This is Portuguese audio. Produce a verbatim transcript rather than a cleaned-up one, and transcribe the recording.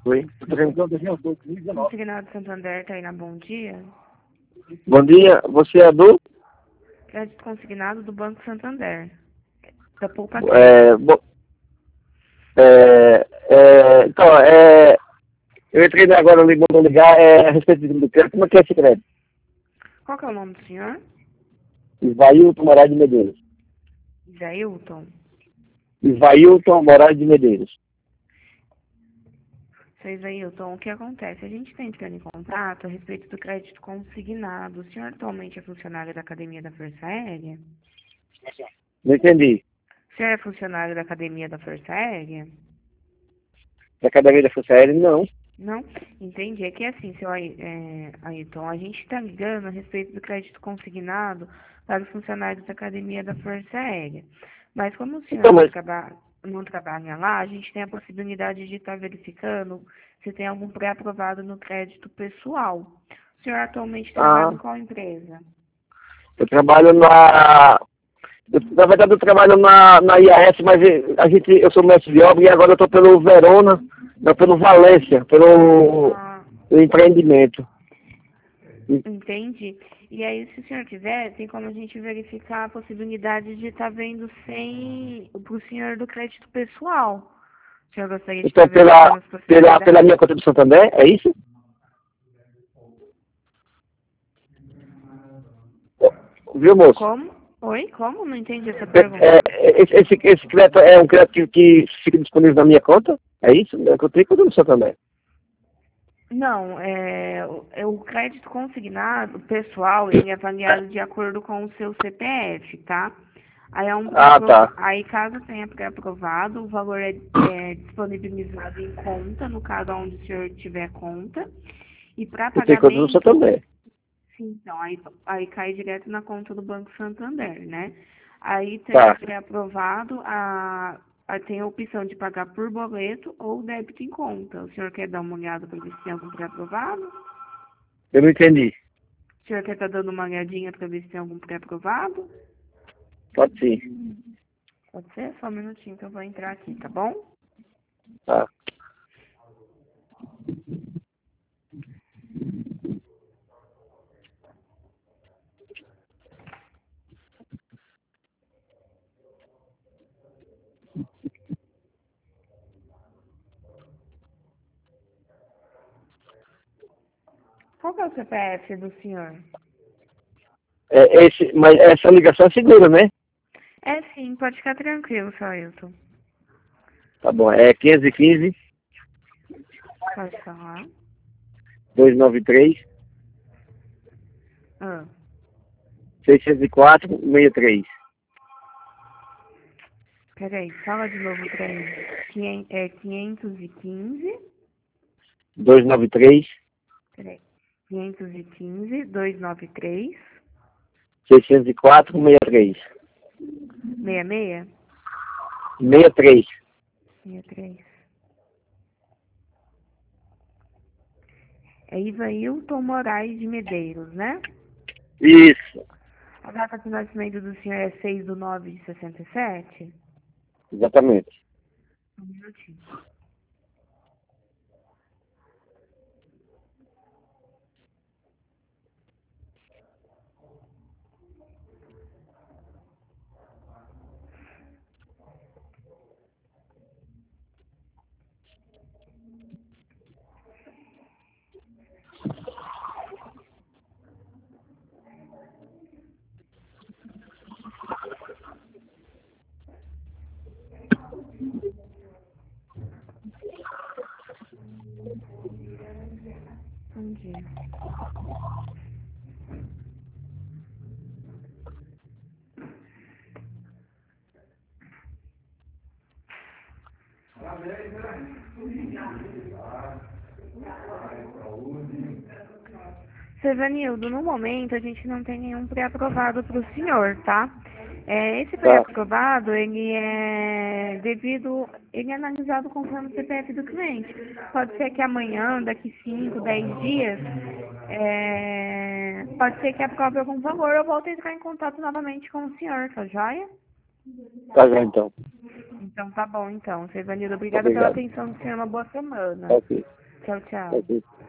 Oi? Consignado Santander, tá aí na Bom Dia? Bom dia, você é do? Crédito consignado do Banco Santander. Da Poupa É, Crédito. bo, é, é, então, é, eu entrei agora ali, vou ligar, é, a respeito do crédito. Como é que é esse crédito? Qual que é o nome do senhor? Isvailton Moraes de Medeiros. Jailton. Isvailton Moraes de Medeiros. Seu Jailton, o que acontece? A gente está entrando em contato a respeito do crédito consignado. O senhor atualmente é funcionário da Academia da Força Aérea? Não entendi. O senhor é funcionário da Academia da Força Aérea? Da Academia da Força Aérea, não. Não? Entendi. É que assim, seu Ai- é, Ailton, a gente está ligando a respeito do crédito consignado para os funcionários da Academia da Força Aérea. Mas como o senhor Então, não, mas, traba, não trabalha lá, a gente tem a possibilidade de estar verificando se tem algum pré-aprovado no crédito pessoal. O senhor atualmente trabalha ah, em qual empresa? eu trabalho na... Eu, na verdade, eu trabalho na, na I A S, mas a gente, eu sou mestre de obra e agora eu estou pelo Verona, não, pelo Valência, pelo, Ah, pelo empreendimento. entendi. E aí, se o senhor quiser, tem como a gente verificar a possibilidade de estar vendo sem para o senhor do crédito pessoal. O senhor gostaria de estar Então, pela, verificando as pela, possibilidades? pela minha conta do Santander, é isso? Viu, moço? Como? Oi? Como? Não entendi essa É, pergunta. é, esse, esse, esse crédito é um crédito que, que fica disponível na minha conta? É isso? É que eu tenho conta do Santander. Não, é, o é o crédito consignado pessoal, ele é avaliado de acordo com o seu C P F, tá? Aí é um Ah, pré-aprova- tá. aí caso tenha pré-aprovado, o valor é, é disponibilizado em conta, no caso onde o senhor tiver conta. E para Eu tenho conta do pagamento, Santander. sim, então, aí, aí cai direto na conta do Banco Santander, né? Aí, tendo Tá. pré-aprovado, a, a, tem a opção de pagar por boleto ou débito em conta. O senhor quer dar uma olhada para ver se tem algum pré-aprovado? Eu não entendi. O senhor quer estar dando uma olhadinha para ver se tem algum pré-aprovado? Pode sim. Pode ser? Só um minutinho que eu vou entrar aqui, tá bom? Tá. Qual que é o C P F do senhor? É, esse, mas essa ligação é segura, né? É sim, pode ficar tranquilo, seu Ailton. Tá bom. É quinhentos e quinze, Pode falar. duzentos e noventa e três, Ah, seiscentos e quatro, sessenta e três. peraí, fala de novo pra mim. Quinhen- É quinhentos e quinze. duzentos e noventa e três, Peraí. quinhentos e quinze, duzentos e noventa e três, seiscentos e quatro, sessenta e três. sessenta e seis, sessenta e três. sessenta e três. É Ivailton Moraes de Medeiros, né? Isso. A data de nascimento do senhor é seis de nove de sessenta e sete? Exatamente. Um minutinho. Bom dia. Sevanildo, no momento a gente não tem nenhum pré-aprovado para o senhor, tá? É, esse Tá. pré-aprovado, ele é devido, ele é analisado conforme o C P F do cliente. Pode ser que amanhã, daqui cinco, dez dias, é, pode ser que aprove algum valor, eu volto a entrar em contato novamente com o senhor, tá joia? Tá já então. Então tá bom, então. Seu Ivanildo, obrigada pela Obrigado. atenção do senhor. Uma boa semana. Ok. Tchau, tchau. Ok.